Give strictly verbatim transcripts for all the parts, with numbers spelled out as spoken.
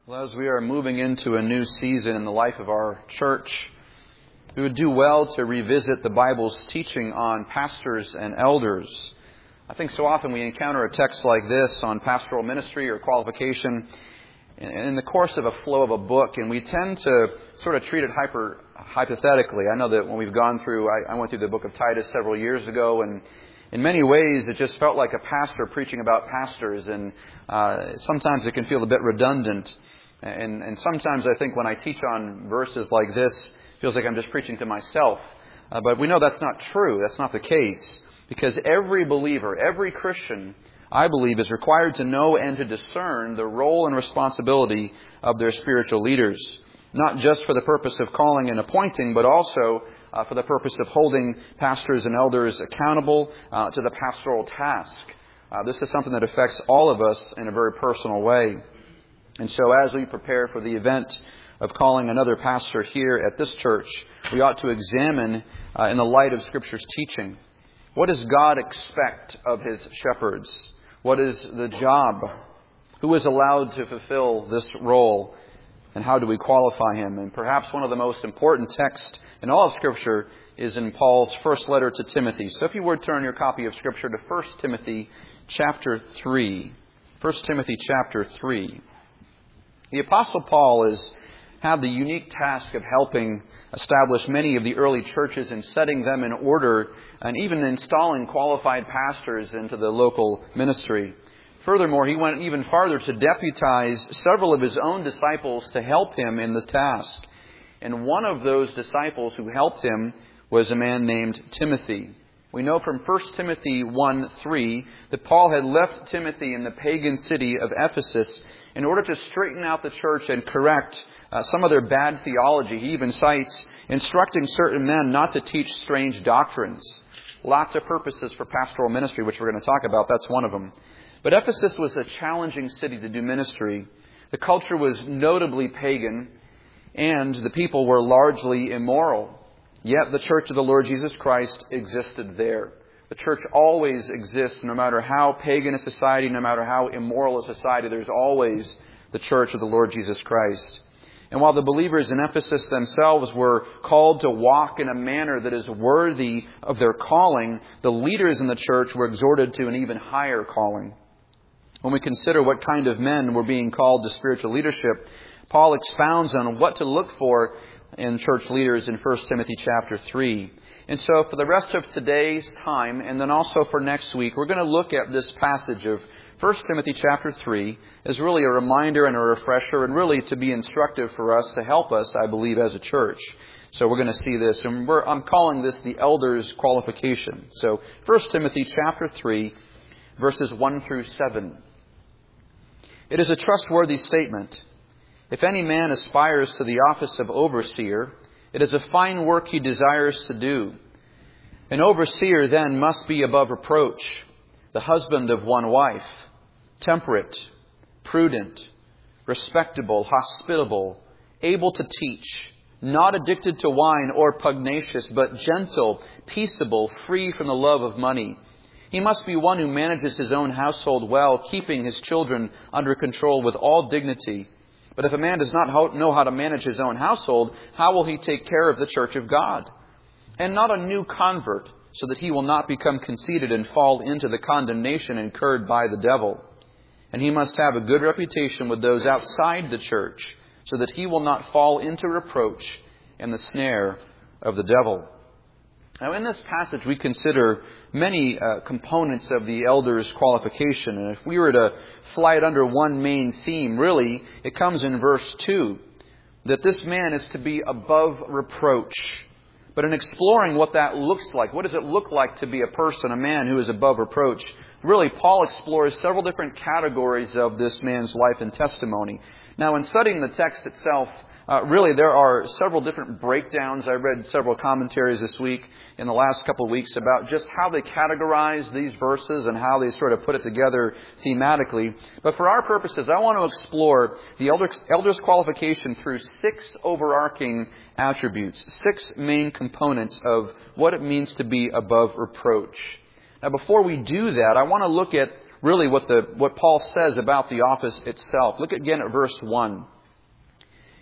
Well, as we are moving into a new season in the life of our church, we would do well to revisit the Bible's teaching on pastors and elders. I think so often we encounter a text like this on pastoral ministry or qualification in the course of a flow of a book, and we tend to sort of treat it hyper, hypothetically. I know that when we've gone through, I, I went through the book of Titus several years ago, and in many ways it just felt like a pastor preaching about pastors, and uh, sometimes it can feel a bit redundant. And, and sometimes I think when I teach on verses like this, it feels like I'm just preaching to myself. Uh, but we know that's not true. That's not the case. Because every believer, every Christian, I believe, is required to know and to discern the role and responsibility of their spiritual leaders. Not just for the purpose of calling and appointing, but also uh, for the purpose of holding pastors and elders accountable uh, to the pastoral task. Uh, this is something that affects all of us in a very personal way. And so as we prepare for the event of calling another pastor here at this church, we ought to examine uh, in the light of Scripture's teaching, what does God expect of His shepherds? What is the job? Who is allowed to fulfill this role? And how do we qualify him? And perhaps one of the most important texts in all of Scripture is in Paul's first letter to Timothy. So if you would turn your copy of Scripture to First Timothy chapter three. First Timothy chapter three. The Apostle Paul has had the unique task of helping establish many of the early churches and setting them in order and even installing qualified pastors into the local ministry. Furthermore, he went even farther to deputize several of his own disciples to help him in the task. And one of those disciples who helped him was a man named Timothy. We know from First Timothy one three that Paul had left Timothy in the pagan city of Ephesus in order to straighten out the church and correct uh, some of their bad theology. He even cites instructing certain men not to teach strange doctrines. Lots of purposes for pastoral ministry, which we're going to talk about. That's one of them. But Ephesus was a challenging city to do ministry. The culture was notably pagan, and the people were largely immoral. Yet the church of the Lord Jesus Christ existed there. The church always exists, no matter how pagan a society, no matter how immoral a society, there's always the church of the Lord Jesus Christ. And while the believers in Ephesus themselves were called to walk in a manner that is worthy of their calling, the leaders in the church were exhorted to an even higher calling. When we consider what kind of men were being called to spiritual leadership, Paul expounds on what to look for in church leaders in First Timothy chapter three. And so for the rest of today's time, and then also for next week, we're going to look at this passage of First Timothy chapter three as really a reminder and a refresher, and really to be instructive for us, to help us, I believe, as a church. So we're going to see this, and we're, I'm calling this the elder's qualification. So First Timothy chapter three, verses one through seven. It is a trustworthy statement. If any man aspires to the office of overseer, it is a fine work he desires to do. An overseer then must be above reproach, the husband of one wife, temperate, prudent, respectable, hospitable, able to teach, not addicted to wine or pugnacious, but gentle, peaceable, free from the love of money. He must be one who manages his own household well, keeping his children under control with all dignity. But if a man does not know how to manage his own household, how will he take care of the church of God? And not a new convert, so that he will not become conceited and fall into the condemnation incurred by the devil. And he must have a good reputation with those outside the church, so that he will not fall into reproach and the snare of the devil. Now, in this passage, we consider many uh, components of the elder's qualification. And if we were to fly it under one main theme, really, it comes in verse two, that this man is to be above reproach. But in exploring what that looks like, what does it look like to be a person, a man who is above reproach? Really, Paul explores several different categories of this man's life and testimony. Now, in studying the text itself, Uh, really, there are several different breakdowns. I read several commentaries this week, in the last couple of weeks, about just how they categorize these verses and how they sort of put it together thematically. But for our purposes, I want to explore the elder, elder's qualification through six overarching attributes, six main components of what it means to be above reproach. Now, before we do that, I want to look at really what the what Paul says about the office itself. Look again at verse one.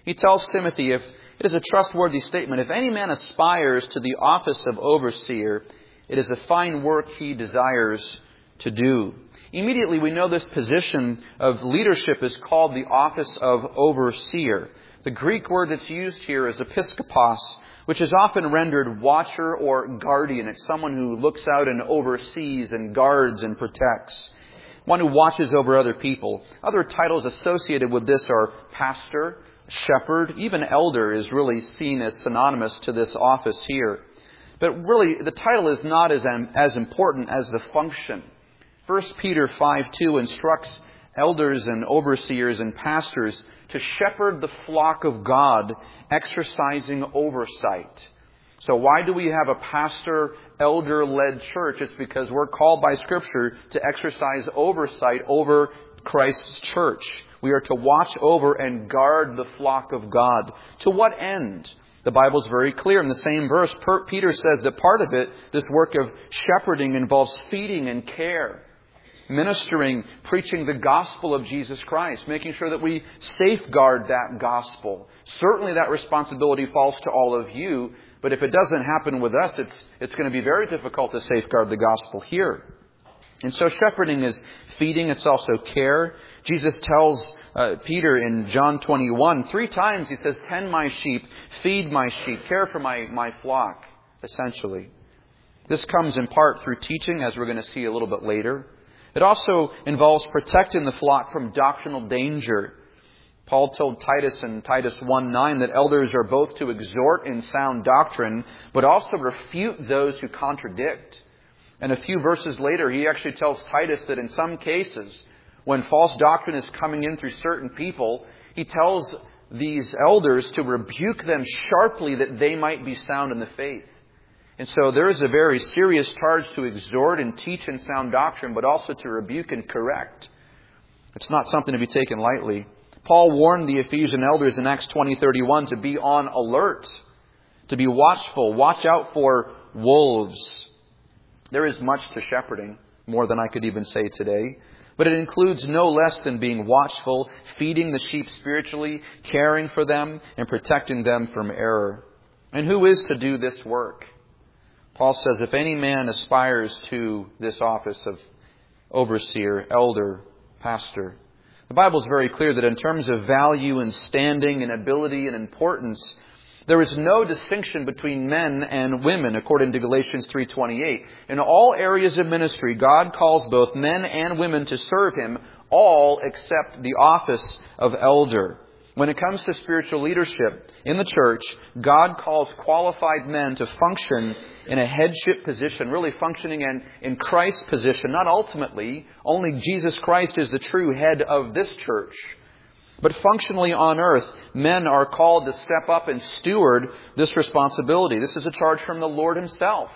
He tells Timothy, if it is a trustworthy statement, if any man aspires to the office of overseer, it is a fine work he desires to do. Immediately we know this position of leadership is called the office of overseer. The Greek word that's used here is episkopos, which is often rendered watcher or guardian. It's someone who looks out and oversees and guards and protects. One who watches over other people. Other titles associated with this are pastor, shepherd, even elder is really seen as synonymous to this office here. But really, the title is not as, as important as the function. First Peter five two instructs elders and overseers and pastors to shepherd the flock of God, exercising oversight. So why do we have a pastor, elder-led church? It's because we're called by Scripture to exercise oversight over Christ's church. We are to watch over and guard the flock of God. To what end? The Bible is very clear. In the same verse, Peter says that part of it, this work of shepherding, involves feeding and care. Ministering, preaching the gospel of Jesus Christ, making sure that we safeguard that gospel. Certainly that responsibility falls to all of you, but if it doesn't happen with us, it's, it's going to be very difficult to safeguard the gospel here. And so shepherding is feeding, it's also care. Jesus tells uh, Peter in John twenty-one, three times he says, tend my sheep, feed my sheep, care for my, my flock, essentially. This comes in part through teaching, as we're going to see a little bit later. It also involves protecting the flock from doctrinal danger. Paul told Titus in Titus one nine that elders are both to exhort in sound doctrine, but also refute those who contradict. And a few verses later, he actually tells Titus that in some cases, when false doctrine is coming in through certain people, he tells these elders to rebuke them sharply that they might be sound in the faith. And so there is a very serious charge to exhort and teach in sound doctrine, but also to rebuke and correct. It's not something to be taken lightly. Paul warned the Ephesian elders in Acts twenty thirty-one to be on alert, to be watchful, watch out for wolves. There is much to shepherding, more than I could even say today. But it includes no less than being watchful, feeding the sheep spiritually, caring for them, and protecting them from error. And who is to do this work? Paul says, if any man aspires to this office of overseer, elder, pastor, the Bible is very clear that in terms of value and standing and ability and importance, there is no distinction between men and women, according to Galatians three twenty-eight. In all areas of ministry, God calls both men and women to serve Him, all except the office of elder. When it comes to spiritual leadership in the church, God calls qualified men to function in a headship position, really functioning in, in Christ's position. Not ultimately, only Jesus Christ is the true head of this church. But functionally on earth, men are called to step up and steward this responsibility. This is a charge from the Lord Himself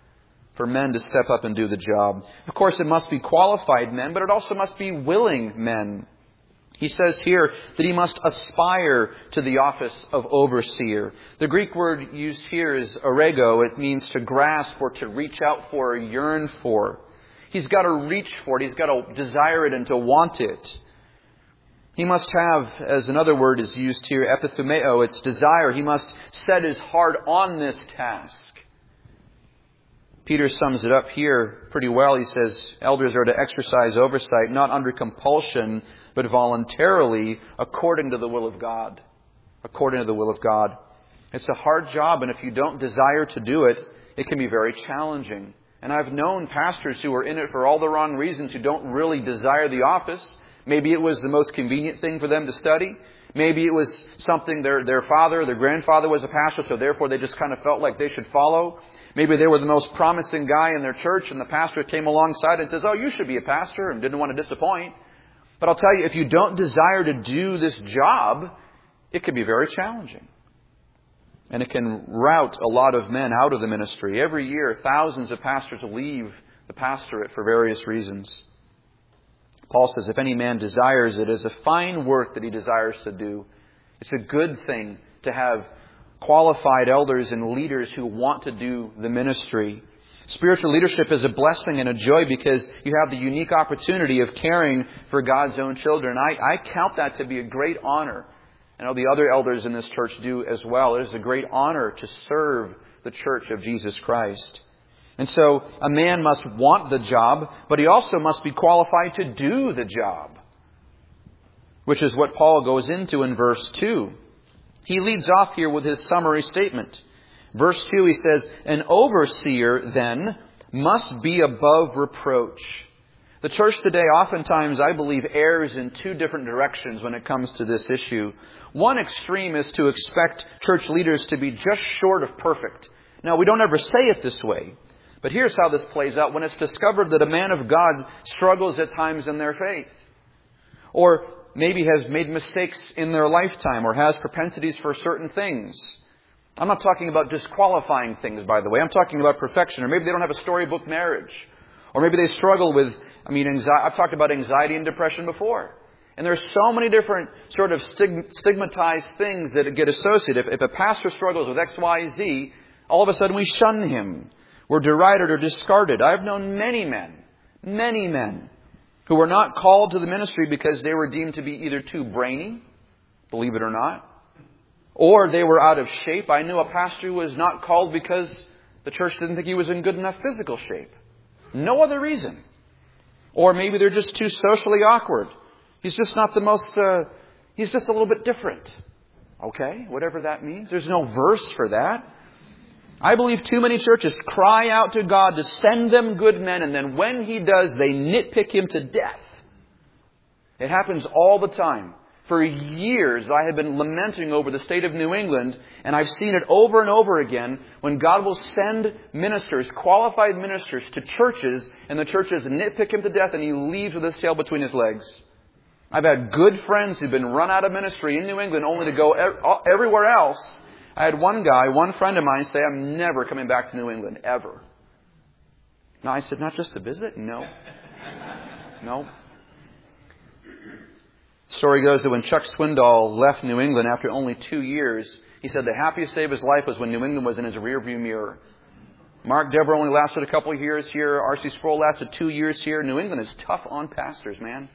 for men to step up and do the job. Of course, it must be qualified men, but it also must be willing men. He says here that he must aspire to the office of overseer. The Greek word used here is orego. It means to grasp or to reach out for or yearn for. He's got to reach for it. He's got to desire it and to want it. He must have, as another word is used here, epithumeo, it's desire. He must set his heart on this task. Peter sums it up here pretty well. He says, elders are to exercise oversight, not under compulsion, but voluntarily, according to the will of God. According to the will of God. It's a hard job, and if you don't desire to do it, it can be very challenging. And I've known pastors who are in it for all the wrong reasons, who don't really desire the office. Maybe it was the most convenient thing for them to study. Maybe it was something their, their father, their grandfather was a pastor, so therefore they just kind of felt like they should follow. Maybe they were the most promising guy in their church, and the pastor came alongside and says, oh, you should be a pastor, and didn't want to disappoint. But I'll tell you, if you don't desire to do this job, it can be very challenging. And it can rout a lot of men out of the ministry. Every year, thousands of pastors leave the pastorate for various reasons. Paul says, if any man desires it, is a fine work that he desires to do. It's a good thing to have qualified elders and leaders who want to do the ministry. Spiritual leadership is a blessing and a joy because you have the unique opportunity of caring for God's own children. I, I count that to be a great honor I know the other elders in this church do as well. It is a great honor to serve the church of Jesus Christ. And so a man must want the job, but he also must be qualified to do the job, which is what Paul goes into in verse two. He leads off here with his summary statement. Verse two, he says, "An overseer, then, must be above reproach." The church today oftentimes, I believe, errs in two different directions when it comes to this issue. One extreme is to expect church leaders to be just short of perfect. Now, we don't ever say it this way, but here's how this plays out. When it's discovered that a man of God struggles at times in their faith, or maybe has made mistakes in their lifetime, or has propensities for certain things. I'm not talking about disqualifying things, by the way. I'm talking about perfection. Or maybe they don't have a storybook marriage. Or maybe they struggle with, I mean, anxiety. I've talked about anxiety and depression before. And there's so many different sort of stigmatized things that get associated. If, if a pastor struggles with X, Y, Z, all of a sudden we shun him. We're derided or discarded. I've known many men, many men, who were not called to the ministry because they were deemed to be either too brainy, believe it or not, or they were out of shape. I knew a pastor who was not called because the church didn't think he was in good enough physical shape. No other reason. Or maybe they're just too socially awkward. He's just not the most, uh, he's just a little bit different. Okay, whatever that means. There's no verse for that. I believe too many churches cry out to God to send them good men, and then when He does, they nitpick Him to death. It happens all the time. For years, I have been lamenting over the state of New England, and I've seen it over and over again when God will send ministers, qualified ministers, to churches, and the churches nitpick him to death, and he leaves with his tail between his legs. I've had good friends who've been run out of ministry in New England only to go everywhere else. I had one guy, one friend of mine, say, "I'm never coming back to New England, ever." Now, I said, "Not just to visit?" No. No. Story goes that when Chuck Swindoll left New England after only two years, he said the happiest day of his life was when New England was in his rearview mirror. Mark Dever only lasted a couple of years here. R C Sproul lasted two years here. New England is tough on pastors, man.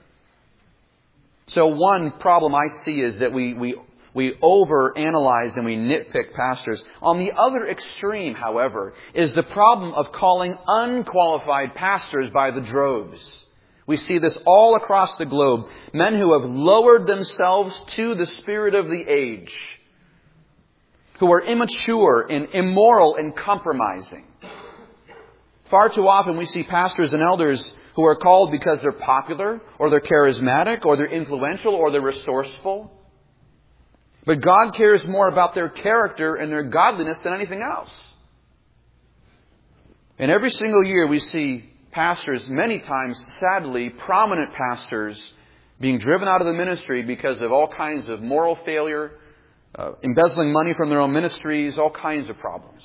So one problem I see is that we, we, we overanalyze and we nitpick pastors. On the other extreme, however, is the problem of calling unqualified pastors by the droves. We see this all across the globe. Men who have lowered themselves to the spirit of the age. Who are immature and immoral and compromising. Far too often we see pastors and elders who are called because they're popular, or they're charismatic, or they're influential, or they're resourceful. But God cares more about their character and their godliness than anything else. And every single year we see pastors, many times, sadly, prominent pastors, being driven out of the ministry because of all kinds of moral failure, uh, embezzling money from their own ministries, all kinds of problems.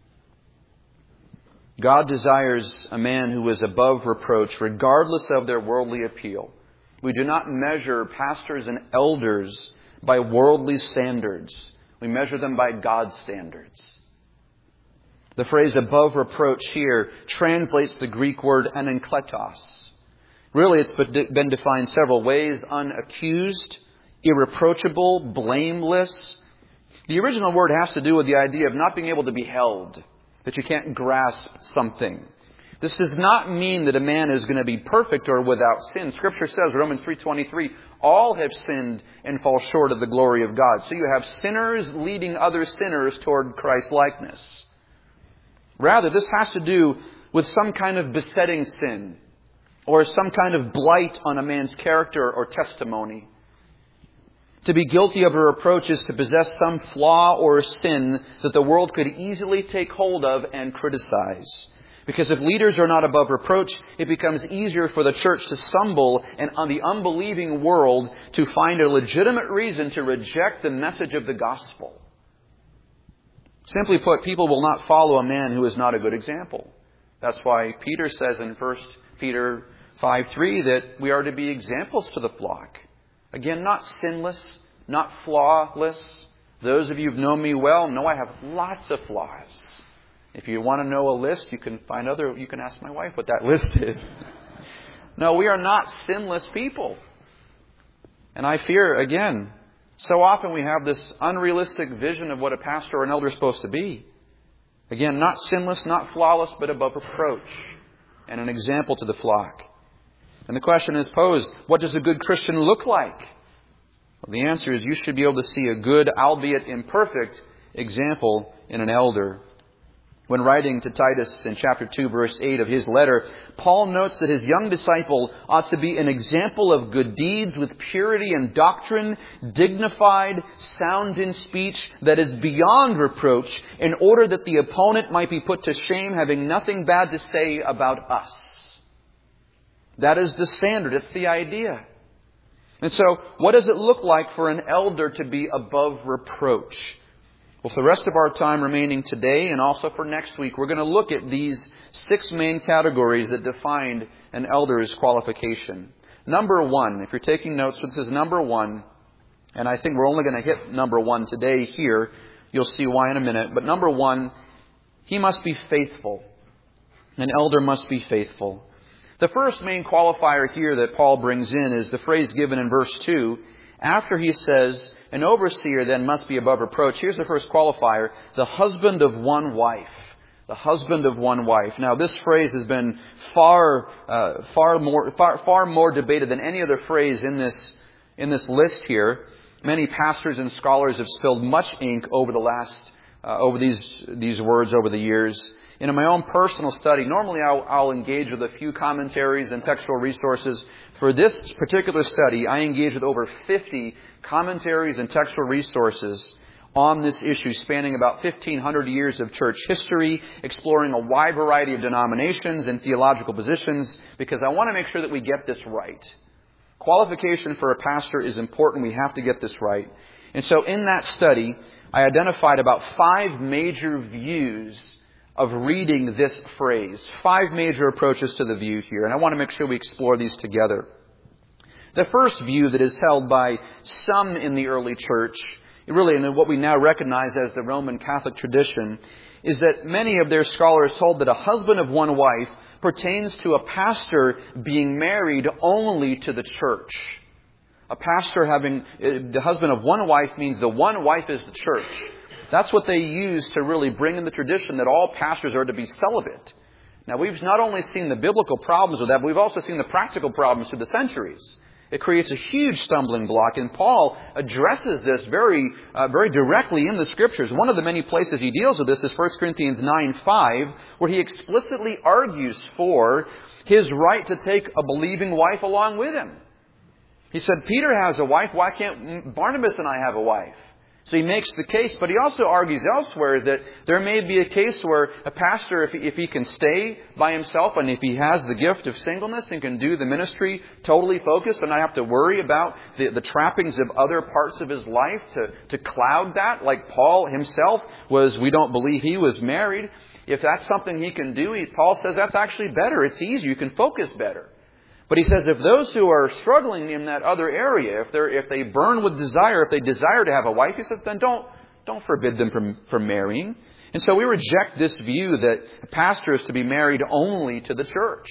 God desires a man who is above reproach, regardless of their worldly appeal. We do not measure pastors and elders by worldly standards. We measure them by God's standards. The phrase above reproach here translates the Greek word anankletos. Really, it's been defined several ways: unaccused, irreproachable, blameless. The original word has to do with the idea of not being able to be held, that you can't grasp something. This does not mean that a man is going to be perfect or without sin. Scripture says, Romans three twenty-three, all have sinned and fall short of the glory of God. So you have sinners leading other sinners toward Christ-likeness. Rather, this has to do with some kind of besetting sin, or some kind of blight on a man's character or testimony. To be guilty of a reproach is to possess some flaw or sin that the world could easily take hold of and criticize. Because if leaders are not above reproach, it becomes easier for the church to stumble and on the unbelieving world to find a legitimate reason to reject the message of the gospel. Simply put, people will not follow a man who is not a good example. That's why Peter says in First Peter five three that we are to be examples to the flock. Again, not sinless, not flawless. Those of you who've known me well know I have lots of flaws. If you want to know a list, you can find other, you can ask my wife what that list is. No, we are not sinless people. And I fear, again, So often we have this unrealistic vision of what a pastor or an elder is supposed to be. Again, not sinless, not flawless, but above reproach, and an example to the flock. And the question is posed, what does a good Christian look like? Well, the answer is you should be able to see a good, albeit imperfect, example in an elder. When writing to Titus in chapter two, verse eight of his letter, Paul notes that his young disciple ought to be an example of good deeds with purity and doctrine, dignified, sound in speech, that is beyond reproach, in order that the opponent might be put to shame, having nothing bad to say about us. That is the standard. It's the idea. And so, what does it look like for an elder to be above reproach? Well, for the rest of our time remaining today and also for next week, we're going to look at these six main categories that define an elder's qualification. Number one, if you're taking notes, this is number one, and I think we're only going to hit number one today here. You'll see why in a minute. But number one, he must be faithful. An elder must be faithful. The first main qualifier here that Paul brings in is the phrase given in verse two. After he says, an overseer then must be above reproach. Here's the first qualifier, the husband of one wife. The husband of one wife. Now, this phrase has been far, uh, far more, far, far more debated than any other phrase in this, in this list here. Many pastors and scholars have spilled much ink over the last, uh, over these, these words over the years. And in my own personal study, normally I'll, I'll engage with a few commentaries and textual resources. For this particular study, I engaged with over fifty commentaries and textual resources on this issue, spanning about fifteen hundred years of church history, exploring a wide variety of denominations and theological positions, because I want to make sure that we get this right. Qualification for a pastor is important. We have to get this right. And so in that study, I identified about five major views of reading this phrase. Five major approaches to the view here. And I want to make sure we explore these together. The first view that is held by some in the early church, really in what we now recognize as the Roman Catholic tradition, is that many of their scholars hold that a husband of one wife pertains to a pastor being married only to the church. A pastor having, the husband of one wife means the one wife is the church. That's what they use to really bring in the tradition that all pastors are to be celibate. Now, we've not only seen the biblical problems with that, but we've also seen the practical problems through the centuries. It creates a huge stumbling block, and Paul addresses this very uh, very directly in the Scriptures. One of the many places he deals with this is First Corinthians nine five, where he explicitly argues for his right to take a believing wife along with him. He said, Peter has a wife, why can't Barnabas and I have a wife? So he makes the case, but he also argues elsewhere that there may be a case where a pastor, if he, if he can stay by himself and if he has the gift of singleness and can do the ministry totally focused and not have to worry about the, the trappings of other parts of his life to, to cloud that, like Paul himself was, we don't believe he was married. If that's something he can do, he, Paul says that's actually better. It's easier. You can focus better. But he says if those who are struggling in that other area, if they if they burn with desire, if they desire to have a wife, he says, then don't don't forbid them from, from marrying. And so we reject this view that a pastor is to be married only to the church.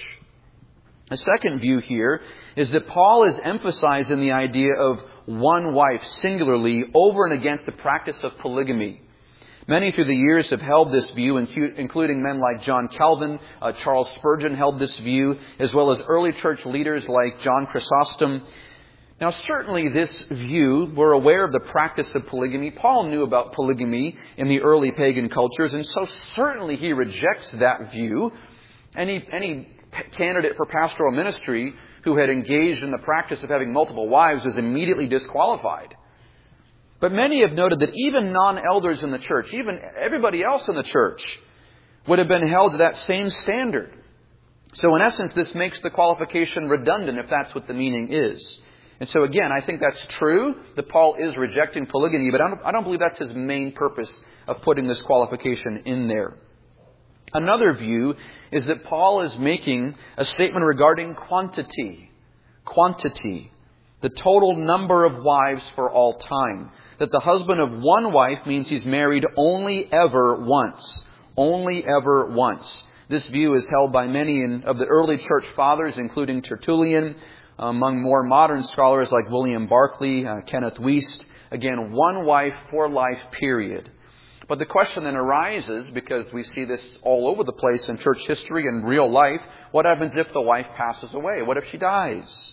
A second view here is that Paul is emphasizing the idea of one wife singularly over and against the practice of polygamy. Many through the years have held this view, including men like John Calvin. Uh, Charles Spurgeon held this view, as well as early church leaders like John Chrysostom. Now, certainly this view, we're aware of the practice of polygamy. Paul knew about polygamy in the early pagan cultures, and so certainly he rejects that view. Any, any candidate for pastoral ministry who had engaged in the practice of having multiple wives was immediately disqualified. But many have noted that even non-elders in the church, even everybody else in the church, would have been held to that same standard. So in essence, this makes the qualification redundant if that's what the meaning is. And so again, I think that's true, that Paul is rejecting polygamy, but I don't, I don't believe that's his main purpose of putting this qualification in there. Another view is that Paul is making a statement regarding quantity. Quantity. The total number of wives for all time. That the husband of one wife means he's married only ever once. Only ever once. This view is held by many in, of the early church fathers, including Tertullian, among more modern scholars like William Barclay, uh, Kenneth Wuest. Again, one wife for life, period. But the question then arises, because we see this all over the place in church history and real life, what happens if the wife passes away? What if she dies?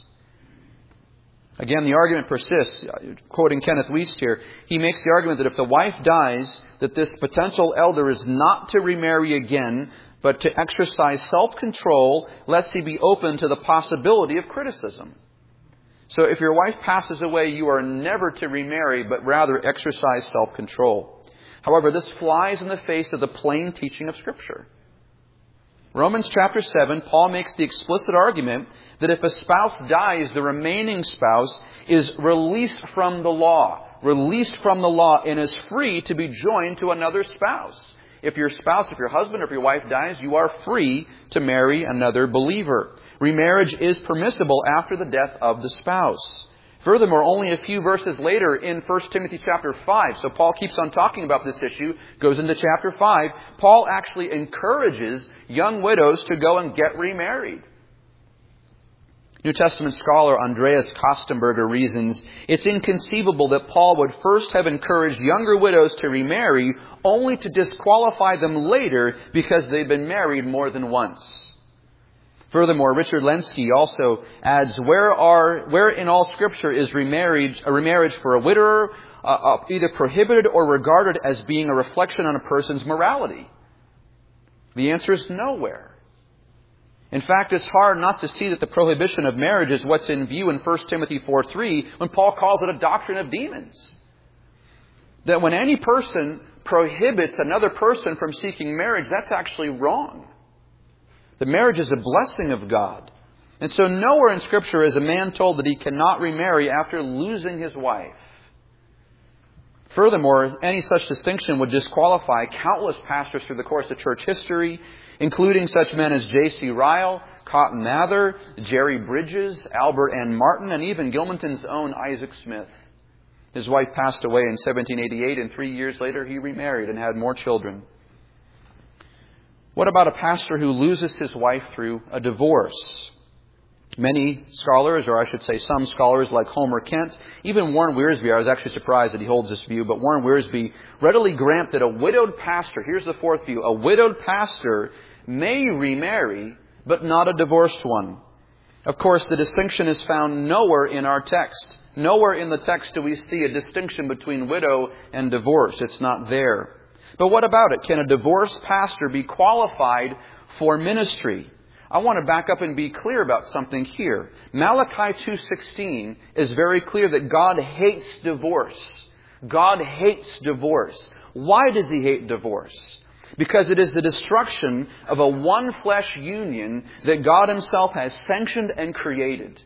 Again, the argument persists. Quoting Kenneth Wuest here, he makes the argument that if the wife dies, that this potential elder is not to remarry again, but to exercise self-control, lest he be open to the possibility of criticism. So if your wife passes away, you are never to remarry, but rather exercise self-control. However, this flies in the face of the plain teaching of Scripture. Romans chapter seven, Paul makes the explicit argument that if a spouse dies, the remaining spouse is released from the law, released from the law, and is free to be joined to another spouse. If your spouse, if your husband or if your wife dies, you are free to marry another believer. Remarriage is permissible after the death of the spouse. Furthermore, only a few verses later in First Timothy chapter five, so Paul keeps on talking about this issue, goes into chapter five, Paul actually encourages young widows to go and get remarried. New Testament scholar Andreas Kostenberger reasons, it's inconceivable that Paul would first have encouraged younger widows to remarry, only to disqualify them later because they've been married more than once. Furthermore, Richard Lenski also adds, where are where in all Scripture is remarriage, a remarriage for a widower uh, uh, either prohibited or regarded as being a reflection on a person's morality? The answer is nowhere. In fact, it's hard not to see that the prohibition of marriage is what's in view in First Timothy four three, when Paul calls it a doctrine of demons. That when any person prohibits another person from seeking marriage, that's actually wrong. The marriage is a blessing of God. And so nowhere in Scripture is a man told that he cannot remarry after losing his wife. Furthermore, any such distinction would disqualify countless pastors through the course of church history, including such men as J C Ryle, Cotton Mather, Jerry Bridges, Albert N. Martin, and even Gilmanton's own Isaac Smith. His wife passed away in seventeen eighty-eight, and three years later he remarried and had more children. What about a pastor who loses his wife through a divorce? Many scholars, or I should say some scholars like Homer Kent, even Warren Wiersbe, I was actually surprised that he holds this view, but Warren Wiersbe readily grant that a widowed pastor, here's the fourth view, a widowed pastor may remarry, but not a divorced one. Of course, the distinction is found nowhere in our text. Nowhere in the text do we see a distinction between widow and divorce. It's not there. But what about it? Can a divorced pastor be qualified for ministry? I want to back up and be clear about something here. Malachi two sixteen is very clear that God hates divorce. God hates divorce. Why does He hate divorce? Because it is the destruction of a one-flesh union that God Himself has sanctioned and created.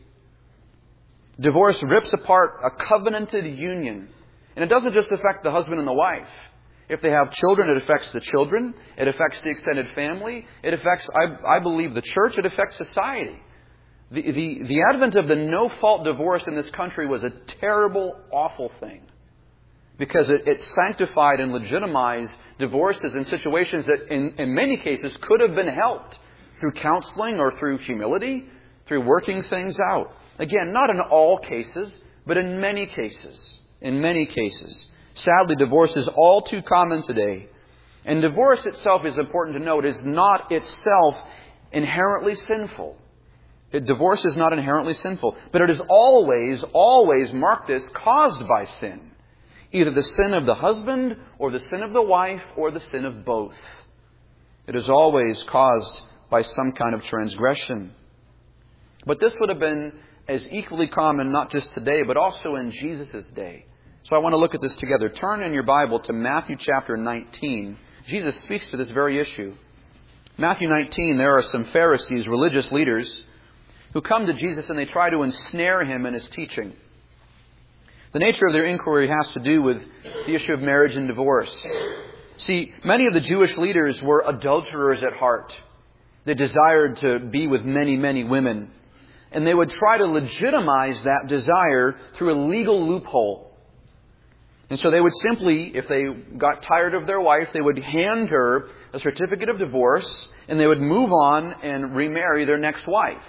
Divorce rips apart a covenanted union. And it doesn't just affect the husband and the wife. If they have children, it affects the children. It affects the extended family. It affects, I, I believe, the church. It affects society. The, the, the advent of the no-fault divorce in this country was a terrible, awful thing. Because it, it sanctified and legitimized divorces in situations that in, in many cases could have been helped through counseling or through humility, through working things out. Again, not in all cases, but in many cases. In many cases. Sadly, divorce is all too common today. And divorce itself, is important to note, is not itself inherently sinful. It, divorce is not inherently sinful. But it is always, always, mark this, caused by sin. Either the sin of the husband, or the sin of the wife, or the sin of both. It is always caused by some kind of transgression. But this would have been as equally common, not just today, but also in Jesus' day. So I want to look at this together. Turn in your Bible to Matthew chapter nineteen. Jesus speaks to this very issue. Matthew nineteen, there are some Pharisees, religious leaders, who come to Jesus and they try to ensnare Him in His teaching. The nature of their inquiry has to do with the issue of marriage and divorce. See, many of the Jewish leaders were adulterers at heart. They desired to be with many, many women. And they would try to legitimize that desire through a legal loophole. And so they would simply, if they got tired of their wife, they would hand her a certificate of divorce and they would move on and remarry their next wife.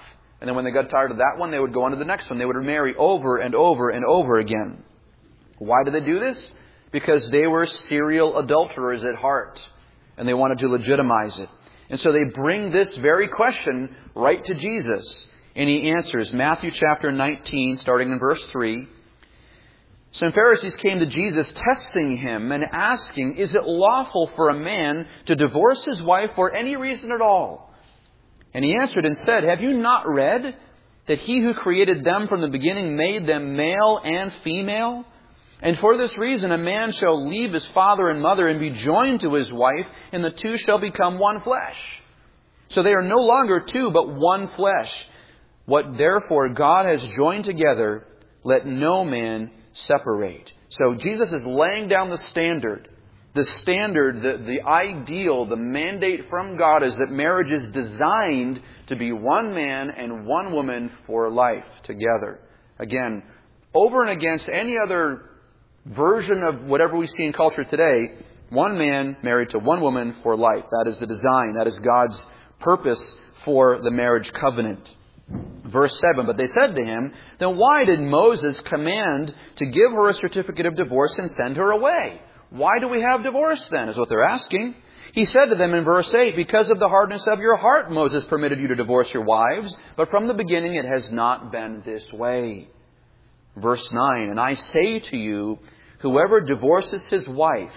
And then when they got tired of that one, they would go on to the next one. They would marry over and over and over again. Why did they do this? Because they were serial adulterers at heart. And they wanted to legitimize it. And so they bring this very question right to Jesus. And He answers. Matthew chapter nineteen, starting in verse three. Some Pharisees came to Jesus, testing Him and asking, "Is it lawful for a man to divorce his wife for any reason at all?" And He answered and said, "Have you not read that He who created them from the beginning made them male and female? And for this reason a man shall leave his father and mother and be joined to his wife, and the two shall become one flesh. So they are no longer two, but one flesh. What therefore God has joined together, let no man separate." So Jesus is laying down the standard. The standard, the, the ideal, the mandate from God is that marriage is designed to be one man and one woman for life together. Again, over and against any other version of whatever we see in culture today, one man married to one woman for life. That is the design. That is God's purpose for the marriage covenant. Verse seven, "But they said to Him, 'Then why did Moses command to give her a certificate of divorce and send her away?'" Why do we have divorce then, is what they're asking. He said to them in verse eight, "Because of the hardness of your heart Moses permitted you to divorce your wives, but from the beginning it has not been this way." Verse nine, "And I say to you, whoever divorces his wife,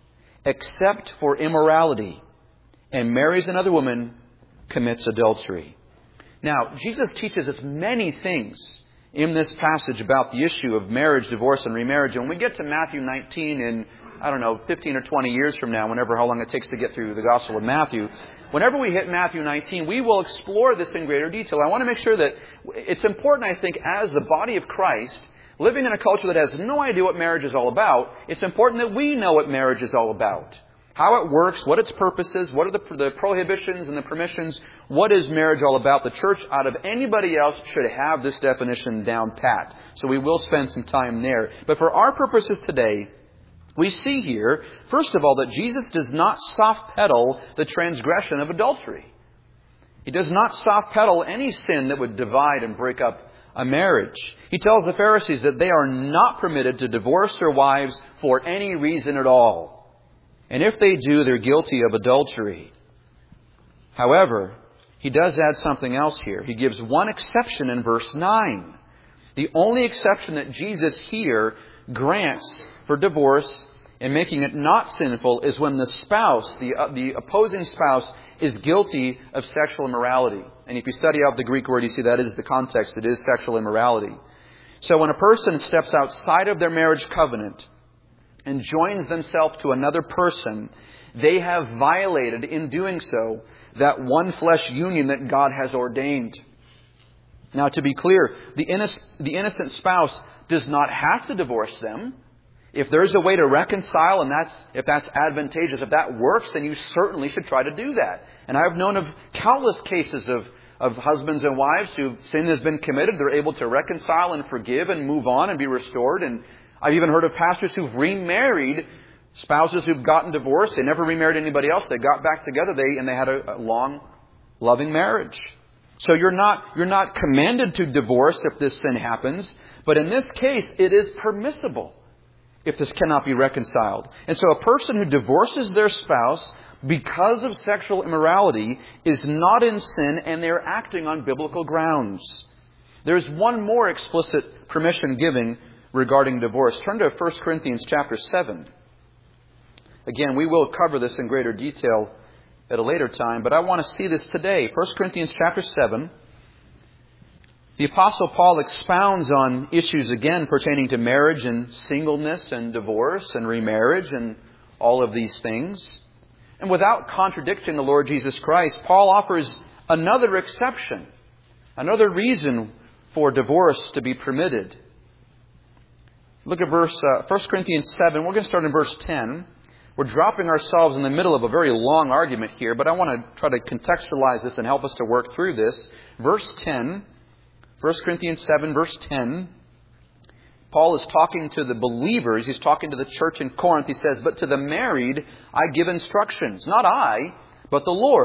except for immorality, and marries another woman, commits adultery." Now, Jesus teaches us many things in this passage about the issue of marriage, divorce, and remarriage. And when we get to Matthew nineteen in, I don't know, fifteen or twenty years from now, whenever how long it takes to get through the Gospel of Matthew, whenever we hit Matthew nineteen, we will explore this in greater detail. I want to make sure that it's important, I think, as the body of Christ, living in a culture that has no idea what marriage is all about, it's important that we know what marriage is all about. How it works, what its purpose is, what are the, the prohibitions and the permissions, what is marriage all about? The church, out of anybody else, should have this definition down pat. So we will spend some time there. But for our purposes today, we see here, first of all, that Jesus does not soft pedal the transgression of adultery. He does not soft pedal any sin that would divide and break up a marriage. He tells the Pharisees that they are not permitted to divorce their wives for any reason at all. And if they do, they're guilty of adultery. However, He does add something else here. He gives one exception in verse nine. The only exception that Jesus here grants for divorce and making it not sinful is when the spouse, the, uh, the opposing spouse, is guilty of sexual immorality. And if you study out the Greek word, you see that is the context. It is sexual immorality. So when a person steps outside of their marriage covenant and joins themselves to another person, they have violated, in doing so, that one flesh union that God has ordained. Now, to be clear, the innocent, the innocent spouse does not have to divorce them. If there's a way to reconcile, and that's if that's advantageous, if that works, then you certainly should try to do that. And I've known of countless cases of, of husbands and wives who sin has been committed. They're able to reconcile and forgive and move on and be restored. And I've even heard of pastors who've remarried spouses who've gotten divorced. They never remarried anybody else. They got back together. They and they had a, a long, loving marriage. So you're not you're not commanded to divorce if this sin happens, but in this case, it is permissible if this cannot be reconciled. And so a person who divorces their spouse because of sexual immorality is not in sin, and they're acting on biblical grounds. There's one more explicit permission given regarding divorce. Turn to First Corinthians chapter seven. Again, we will cover this in greater detail at a later time, but I want to see this today. First Corinthians chapter seven. The Apostle Paul expounds on issues again pertaining to marriage and singleness and divorce and remarriage and all of these things. And without contradicting the Lord Jesus Christ, Paul offers another exception, another reason for divorce to be permitted. Look at verse uh, First Corinthians seven. We're going to start in verse ten. We're dropping ourselves in the middle of a very long argument here, but I want to try to contextualize this and help us to work through this. Verse ten, First Corinthians seven, verse ten. Paul is talking to the believers. He's talking to the church in Corinth. He says, "But to the married I give instructions, not I, but the Lord.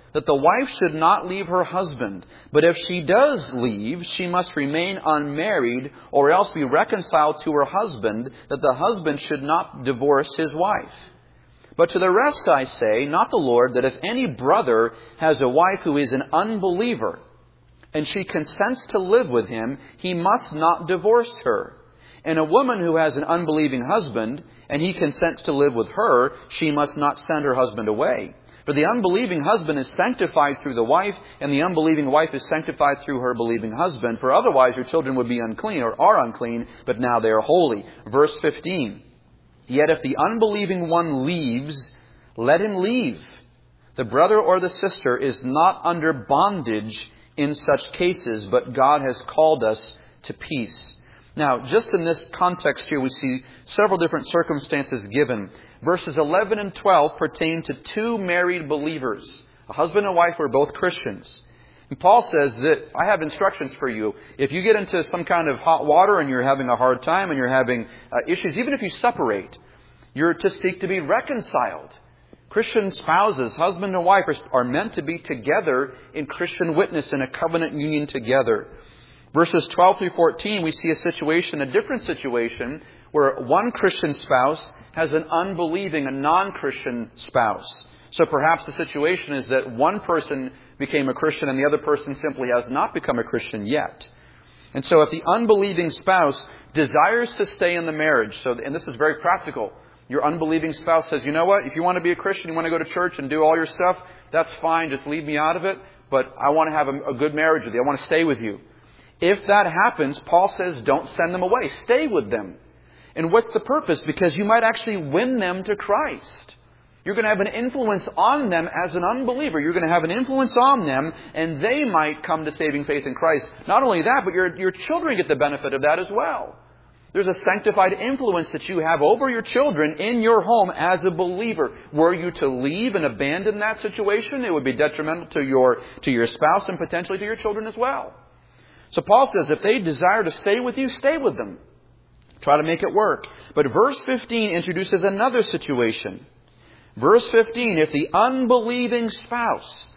that the wife should not leave her husband, but if she does leave, she must remain unmarried or else be reconciled to her husband, that the husband should not divorce his wife. But to the rest I say, not the Lord, that if any brother has a wife who is an unbeliever, and she consents to live with him, he must not divorce her. And a woman who has an unbelieving husband, and he consents to live with her, she must not send her husband away. For the unbelieving husband is sanctified through the wife, and the unbelieving wife is sanctified through her believing husband. For otherwise your children would be unclean, or are unclean, but now they are holy. Verse fifteen. Yet if the unbelieving one leaves, let him leave. The brother or the sister is not under bondage in such cases, but God has called us to peace. Now, just in this context here, we see several different circumstances given. Verses eleven and twelve pertain to two married believers. A husband and wife who are both Christians. And Paul says that I have instructions for you. If you get into some kind of hot water and you're having a hard time and you're having uh, issues, even if you separate, you're to seek to be reconciled. Christian spouses, husband and wife, are, are meant to be together in Christian witness, in a covenant union together. Verses twelve through fourteen, we see a situation, a different situation, where one Christian spouse has an unbelieving, a non-Christian spouse. So perhaps the situation is that one person became a Christian and the other person simply has not become a Christian yet. And so if the unbelieving spouse desires to stay in the marriage, so and this is very practical, your unbelieving spouse says, you know what, if you want to be a Christian, you want to go to church and do all your stuff, that's fine, just leave me out of it, but I want to have a, a good marriage with you, I want to stay with you. If that happens, Paul says, don't send them away, stay with them. And what's the purpose? Because you might actually win them to Christ. You're going to have an influence on them as an unbeliever. You're going to have an influence on them, and they might come to saving faith in Christ. Not only that, but your, your children get the benefit of that as well. There's a sanctified influence that you have over your children in your home as a believer. Were you to leave and abandon that situation, it would be detrimental to your, to your spouse and potentially to your children as well. So Paul says if they desire to stay with you, stay with them. Try to make it work. But verse fifteen introduces another situation. Verse fifteen, if the unbelieving spouse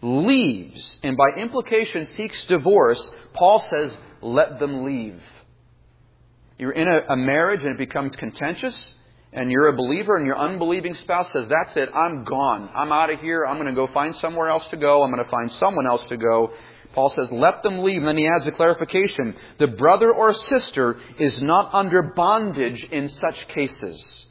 leaves and by implication seeks divorce, Paul says, let them leave. You're in a, a marriage and it becomes contentious and you're a believer and your unbelieving spouse says, that's it, I'm gone. I'm out of here. I'm going to go find somewhere else to go. I'm going to find someone else to go. Paul says, let them leave. And then he adds a clarification. The brother or sister is not under bondage in such cases.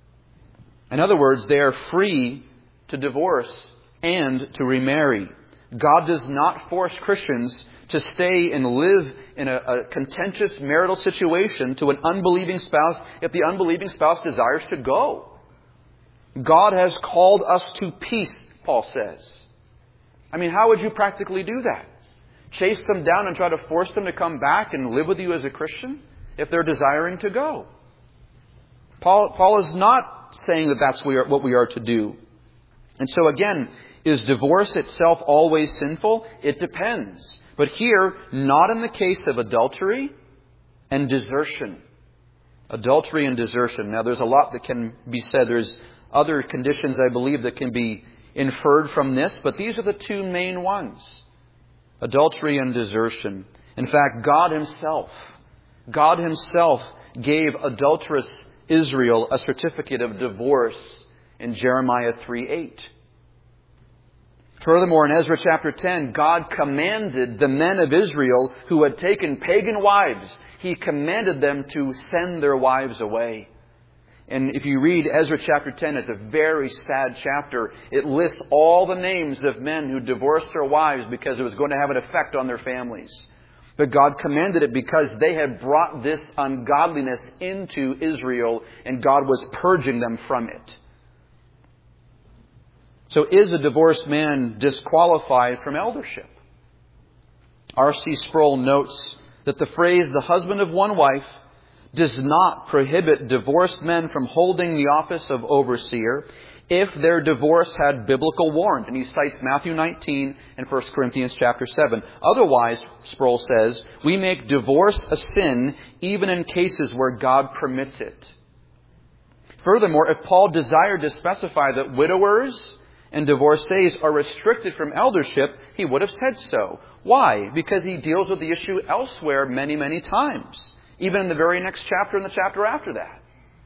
In other words, they are free to divorce and to remarry. God does not force Christians to stay and live in a, a contentious marital situation to an unbelieving spouse if the unbelieving spouse desires to go. God has called us to peace, Paul says. I mean, how would you practically do that? Chase them down and try to force them to come back and live with you as a Christian if they're desiring to go? Paul, Paul is not saying that that's what we are to do. And so again, is divorce itself always sinful? It depends. But here, not in the case of adultery and desertion. Adultery and desertion. Now there's a lot that can be said. There's other conditions, I believe, that can be inferred from this, but these are the two main ones. Adultery and desertion. In fact, God Himself, God Himself gave adulterous Israel a certificate of divorce in Jeremiah three eight. Furthermore, in Ezra chapter ten, God commanded the men of Israel who had taken pagan wives, He commanded them to send their wives away. And if you read Ezra chapter ten, it's a very sad chapter. It lists all the names of men who divorced their wives because it was going to have an effect on their families. But God commanded it because they had brought this ungodliness into Israel and God was purging them from it. So is a divorced man disqualified from eldership? R C Sproul notes that the phrase, the husband of one wife, does not prohibit divorced men from holding the office of overseer if their divorce had biblical warrant. And he cites Matthew nineteen and First Corinthians chapter seven. Otherwise, Sproul says, we make divorce a sin even in cases where God permits it. Furthermore, if Paul desired to specify that widowers and divorcees are restricted from eldership, he would have said so. Why? Because he deals with the issue elsewhere many, many times. Even in the very next chapter and the chapter after that.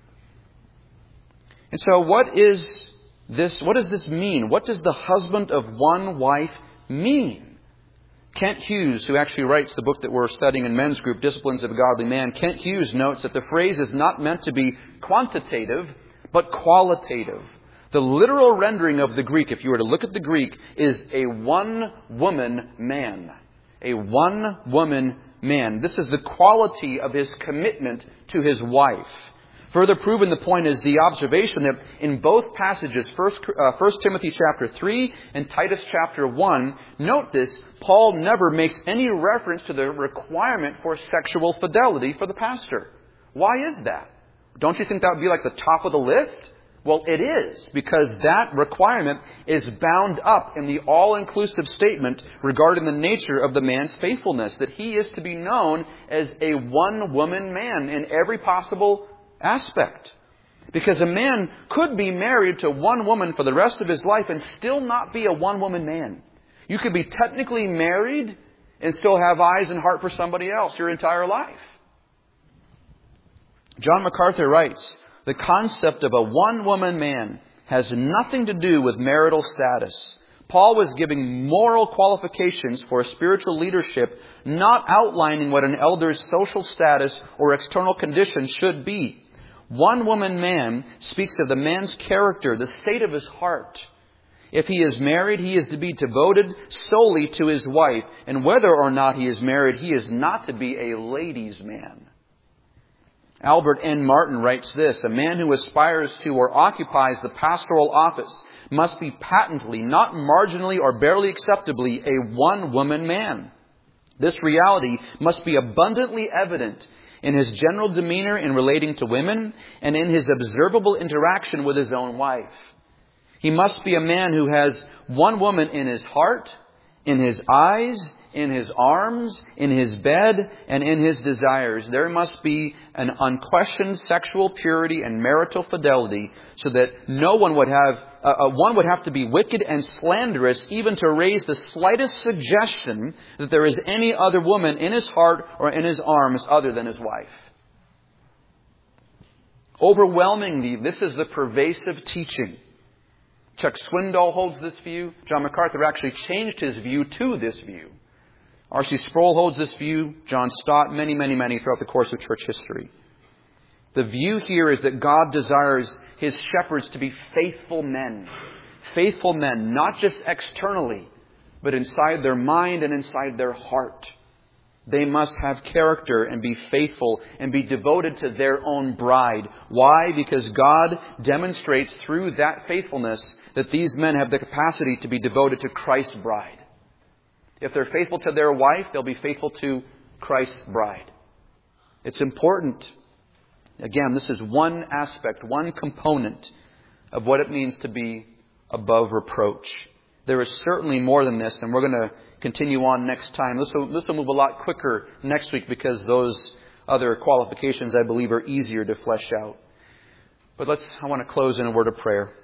And so what is this? What does this mean? What does the husband of one wife mean? Kent Hughes, who actually writes the book that we're studying in men's group, Disciplines of a Godly Man, Kent Hughes notes that the phrase is not meant to be quantitative, but qualitative. The literal rendering of the Greek, if you were to look at the Greek, is a one-woman man. A one-woman man. This is the quality of his commitment to his wife. Further proven the point is the observation that in both passages, First, uh, First Timothy chapter three and Titus chapter one, note this, Paul never makes any reference to the requirement for sexual fidelity for the pastor. Why is that? Don't you think that would be like the top of the list? Well, it is, because that requirement is bound up in the all-inclusive statement regarding the nature of the man's faithfulness, that he is to be known as a one-woman man in every possible aspect. Because a man could be married to one woman for the rest of his life and still not be a one-woman man. You could be technically married and still have eyes and heart for somebody else your entire life. John MacArthur writes, the concept of a one-woman man has nothing to do with marital status. Paul was giving moral qualifications for spiritual leadership, not outlining what an elder's social status or external condition should be. One-woman man speaks of the man's character, the state of his heart. If he is married, he is to be devoted solely to his wife. And whether or not he is married, he is not to be a ladies' man. Albert N. Martin writes this, a man who aspires to or occupies the pastoral office must be patently, not marginally or barely acceptably, a one-woman man. This reality must be abundantly evident in his general demeanor in relating to women and in his observable interaction with his own wife. He must be a man who has one woman in his heart, in his eyes, in his arms, in his bed, and in his desires. There must be an unquestioned sexual purity and marital fidelity so that no one would have, uh, uh, one would have to be wicked and slanderous even to raise the slightest suggestion that there is any other woman in his heart or in his arms other than his wife. Overwhelmingly, this is the pervasive teaching. Chuck Swindoll holds this view. John MacArthur actually changed his view to this view. R C Sproul holds this view. John Stott, many, many, many throughout the course of church history. The view here is that God desires His shepherds to be faithful men. Faithful men, not just externally, but inside their mind and inside their heart. They must have character and be faithful and be devoted to their own bride. Why? Because God demonstrates through that faithfulness that these men have the capacity to be devoted to Christ's bride. If they're faithful to their wife, they'll be faithful to Christ's bride. It's important. Again, this is one aspect, one component of what it means to be above reproach. There is certainly more than this, and we're going to continue on next time. This will, this will move a lot quicker next week because those other qualifications, I believe, are easier to flesh out. But let's, I want to close in a word of prayer.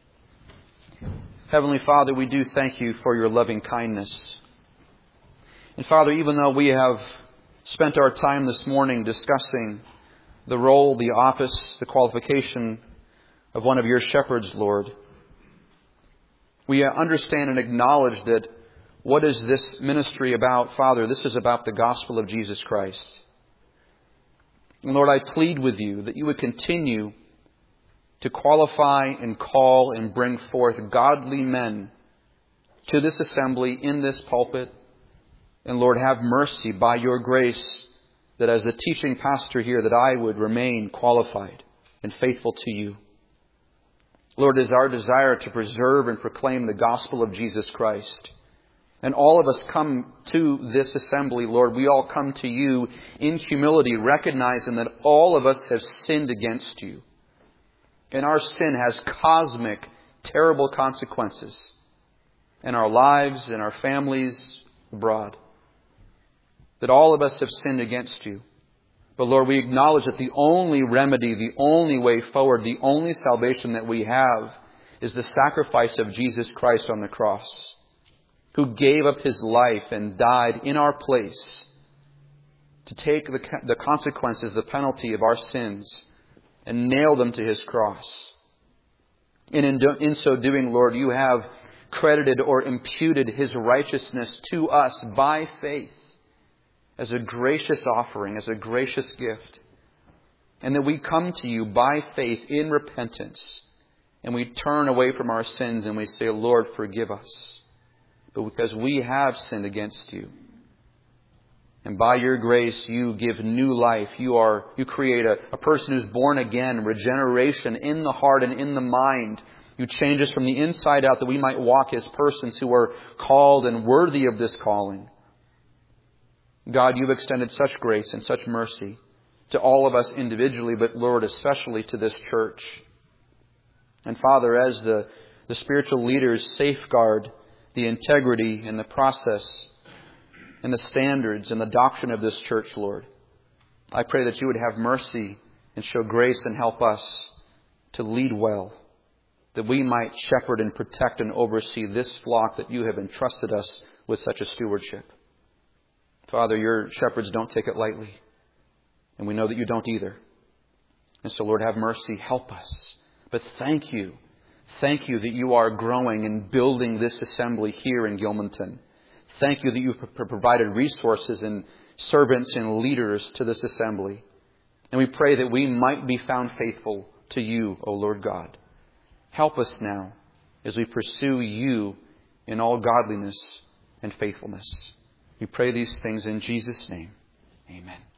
Heavenly Father, we do thank You for Your loving kindness. And Father, even though we have spent our time this morning discussing the role, the office, the qualification of one of Your shepherds, Lord, we understand and acknowledge that what is this ministry about, Father? This is about the gospel of Jesus Christ. And Lord, I plead with You that You would continue to qualify and call and bring forth godly men to this assembly, in this pulpit. And Lord, have mercy by Your grace that as a teaching pastor here, that I would remain qualified and faithful to You. Lord, it is our desire to preserve and proclaim the gospel of Jesus Christ. And all of us come to this assembly, Lord. We all come to You in humility, recognizing that all of us have sinned against You. And our sin has cosmic, terrible consequences in our lives, in our families, abroad. That all of us have sinned against You. But Lord, we acknowledge that the only remedy, the only way forward, the only salvation that we have is the sacrifice of Jesus Christ on the cross, who gave up His life and died in our place to take the, the consequences, the penalty of our sins, and nail them to His cross. And in, do, in so doing, Lord, You have credited or imputed His righteousness to us by faith as a gracious offering, as a gracious gift. And that we come to You by faith in repentance, and we turn away from our sins and we say, Lord, forgive us. But because we have sinned against You, and by Your grace, You give new life. You are, You create a, a person who's born again, regeneration in the heart and in the mind. You change us from the inside out that we might walk as persons who are called and worthy of this calling. God, You've extended such grace and such mercy to all of us individually, but Lord, especially to this church. And Father, as the, the spiritual leaders safeguard the integrity and the process and the standards and the doctrine of this church, Lord, I pray that You would have mercy and show grace and help us to lead well, that we might shepherd and protect and oversee this flock that You have entrusted us with such a stewardship. Father, Your shepherds don't take it lightly, and we know that You don't either. And so, Lord, have mercy. Help us. But thank You. Thank You that You are growing and building this assembly here in Gilmanton. Thank You that You've provided resources and servants and leaders to this assembly. And we pray that we might be found faithful to You, O Lord God. Help us now as we pursue You in all godliness and faithfulness. We pray these things in Jesus' name. Amen.